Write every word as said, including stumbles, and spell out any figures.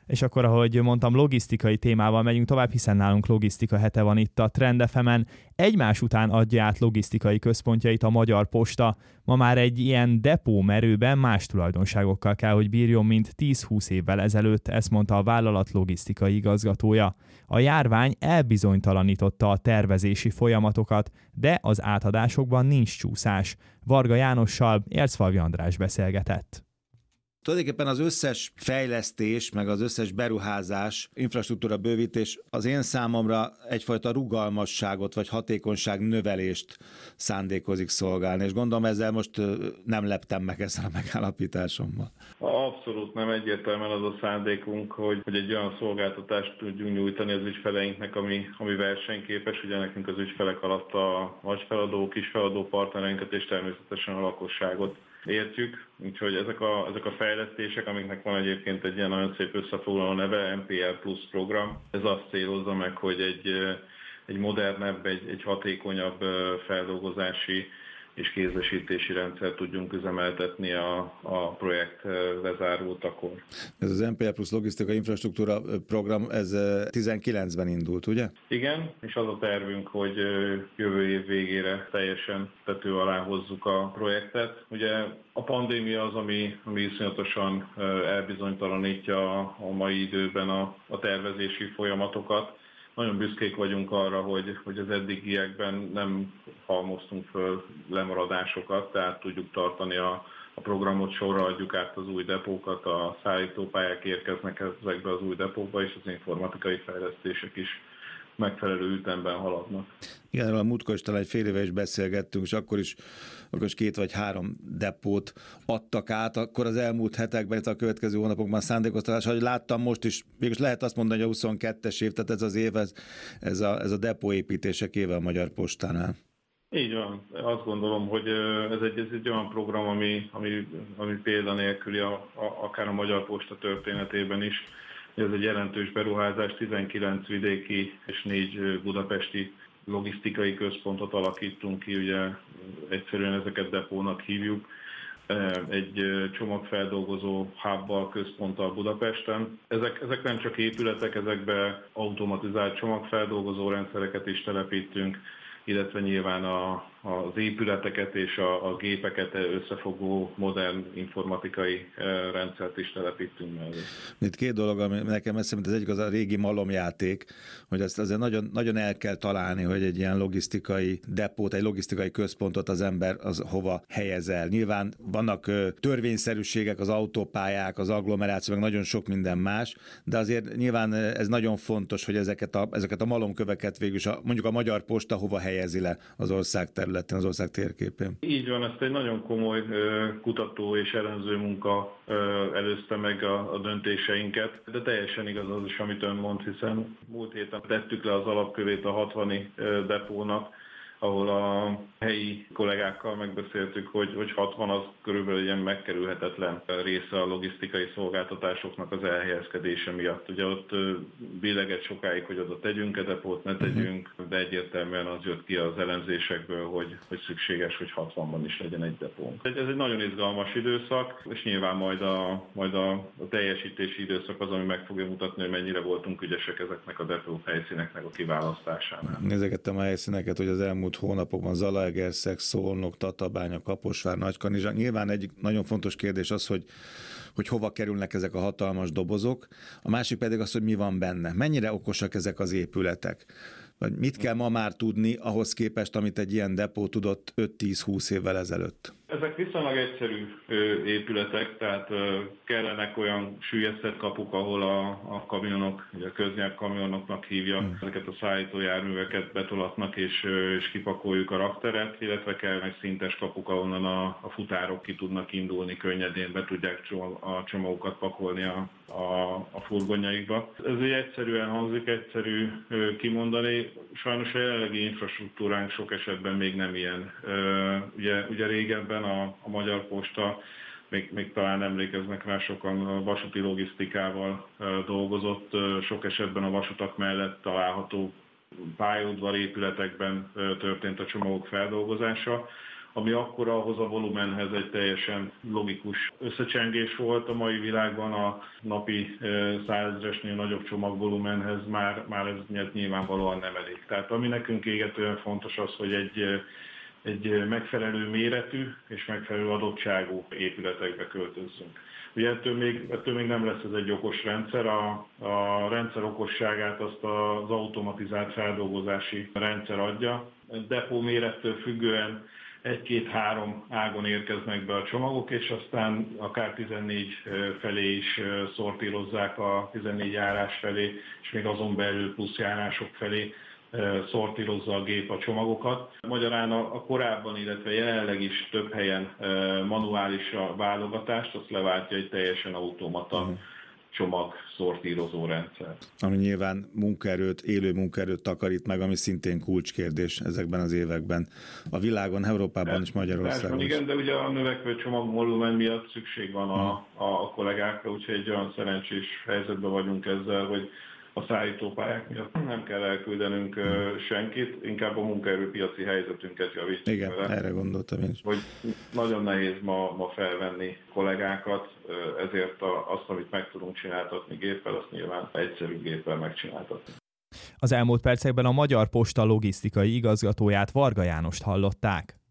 És akkor, ahogy mondtam, logisztikai témával megyünk tovább, hiszen nálunk logisztika hete van itt a Trend ef emen. Egymás után adja át logisztikai központjait a Magyar Posta. Ma már egy ilyen depó merőben más tulajdonságokkal kell, hogy bírjon, mint tíz-húsz évvel ezelőtt, ezt mondta a vállalat logisztikai igazgatója. A járvány elbizonytalanította a tervezési folyamatokat, de az átadásokban nincs csúszás. Varga Jánossal Ércfalvi András beszélgetett. Tulajdonképpen az összes fejlesztés, meg az összes beruházás, infrastruktúra bővítés az én számomra egyfajta rugalmasságot vagy hatékonyság növelést szándékozik szolgálni, és gondolom ezzel most nem leptem meg ezzel a megállapításommal. Abszolút nem, egyértelműen az a szándékunk, hogy, hogy egy olyan szolgáltatást tudjunk nyújtani az ügyfeleinknek, ami, ami versenyképes, ugye nekünk az ügyfelek alatt a nagyfeladó, kisfeladó partnereinket és természetesen a lakosságot értjük, úgyhogy ezek a, ezek a fejlesztések, amiknek van egyébként egy ilyen nagyon szép összefoglaló neve, em pé er Plus program, ez azt célozza meg, hogy egy, egy modernebb, egy, egy hatékonyabb feldolgozási és kézbesítési rendszert tudjunk üzemeltetni a, a projekt lezárultakor. Ez az em pé er Plus logisztikai infrastruktúra program, ez tizenkilencben indult, ugye? Igen, és az a tervünk, hogy jövő év végére teljesen tető alá hozzuk a projektet. Ugye a pandémia az, ami, ami iszonyatosan elbizonytalanítja a mai időben a, a tervezési folyamatokat. Nagyon büszkék vagyunk arra, hogy, hogy az eddigiekben nem halmoztunk föl lemaradásokat, tehát tudjuk tartani a, a programot, sorra adjuk át az új depókat, a szállítópályák érkeznek ezekbe az új depókba, és az informatikai fejlesztések is megfelelő ütemben haladnak. Igen, a múltkor is talán egy fél éve is beszélgettünk, és akkor is, akkor is két vagy három depót adtak át, akkor az elmúlt hetekben, itt a következő hónapokban szándékoztatás, hogy láttam most is, mégis lehet azt mondani, hogy a huszonkettes év, tehát ez az év, ez, ez a, ez a depóépítések éve a Magyar Postánál. Így van. Azt gondolom, hogy ez egy, ez egy olyan program, ami, ami, ami példanélküli a, a, akár a Magyar Posta történetében is. Ez egy jelentős beruházás, tizenkilenc vidéki és négy budapesti logisztikai központot alakítunk ki, ugye egyszerűen ezeket depónak hívjuk, egy csomagfeldolgozó hubbal, központtal Budapesten. Ezek, ezek nem csak épületek, ezekbe automatizált csomagfeldolgozó rendszereket is telepítünk, illetve nyilván a, az épületeket és a, a gépeket összefogó modern informatikai rendszert is telepítünk mellé. Itt két dolog, ami nekem eszembe, az egyik az a régi malomjáték, hogy ezt azért nagyon, nagyon el kell találni, hogy egy ilyen logisztikai depót, egy logisztikai központot az ember az hova helyez el. Nyilván vannak törvényszerűségek, az autópályák, az agglomeráció, meg nagyon sok minden más, de azért nyilván ez nagyon fontos, hogy ezeket a, ezeket a malomköveket végül is a, mondjuk a Magyar Posta hova helyezi le az ország területén, az ország térképén. Így van, ezt egy nagyon komoly kutató és elemző munka előzte meg a, a döntéseinket, de teljesen igaz az is, amit ön mond, hiszen múlt héten tettük le az alapkövét a hatvani depónak, ahol a helyi kollégákkal megbeszéltük, hogy, hogy hatvan az körülbelül ilyen megkerülhetetlen része a logisztikai szolgáltatásoknak az elhelyezkedése miatt. Ugye ott billegett sokáig, hogy oda tegyünk-e depót, ne tegyünk, de egyértelműen az jött ki az elemzésekből, hogy, hogy szükséges, hogy hatvanban is legyen egy depónk. Ez egy nagyon izgalmas időszak, és nyilván majd a, majd a, a teljesítési időszak az, ami meg fogja mutatni, hogy mennyire voltunk ügyesek ezeknek a depó helyszíneknek a kiválasztásánál. Nézegettem a helyszíneket, hogy az elmúlt hónapokban Zalaegerszeg, Szolnok, Tatabánya, Kaposvár, Nagykanizsa. Nyilván egy nagyon fontos kérdés az, hogy, hogy hova kerülnek ezek a hatalmas dobozok. A másik pedig az, hogy mi van benne. Mennyire okosak ezek az épületek? Vagy mit kell ma már tudni ahhoz képest, amit egy ilyen depó tudott öt-tíz-húsz évvel ezelőtt? Ezek viszonylag egyszerű épületek, tehát kellenek olyan süllyesztett kapuk, ahol a, a kamionok, ugye a köznyelv kamionoknak hívja, hmm. ezeket a szállítójárműveket betolatnak és, és kipakoljuk a rakteret, illetve kellenek szintes kapuk, ahonnan a, a futárok ki tudnak indulni könnyedén, be tudják a csomagokat pakolni a, a, a furgonjaikba. Ez így egyszerűen hangzik, egyszerű kimondani. Sajnos a jelenlegi infrastruktúránk sok esetben még nem ilyen. Ugye, ugye régebben a, a Magyar Posta, még, még talán emlékeznek rá sokan, a vasúti logisztikával dolgozott, sok esetben a vasutak mellett található pályaudvar épületekben történt a csomagok feldolgozása. ami akkor ahhoz a volumenhez egy teljesen logikus összecsengés volt. A mai világban a napi százezresnél nagyobb csomagvolumenhez már, már ez nyilvánvalóan nem elég. Tehát ami nekünk égetően fontos az, hogy egy egy megfelelő méretű és megfelelő adottságú épületekbe költözzünk. Ugye ettől még, ettől még nem lesz ez egy okos rendszer, a, a rendszer okosságát azt az automatizált feldolgozási rendszer adja. A depó mérettől függően egy-két-három ágon érkeznek be a csomagok, és aztán akár tizennégy felé is szortírozzák a tizennégy járás felé, és még azon belül plusz járások felé szortírozza a gép a csomagokat. Magyarán a korábban, illetve jelenleg is több helyen manuális a válogatást, azt leváltja egy teljesen automata uh-huh. csomag szortírozó rendszer. Ami nyilván munkaerőt, élő munkaerőt takarít meg, ami szintén kulcskérdés ezekben az években. A világon, Európában és Magyarországon. Igen, de ugye a növekvő csomagvolumen miatt szükség van a, a kollégákra, úgyhogy egy olyan szerencsés helyzetben vagyunk ezzel, hogy a szállítópályák miatt nem kell elküldenünk hmm. senkit, inkább a munkaerőpiaci helyzetünket javítjuk. Igen, vele. Erre gondoltam én is. Hogy nagyon nehéz ma, ma felvenni kollégákat, ezért a, azt, amit meg tudunk csináltatni géppel, azt nyilván egyszerű géppel megcsináltatni. Az elmúlt percekben a Magyar Posta logisztikai igazgatóját, Varga Jánost hallották.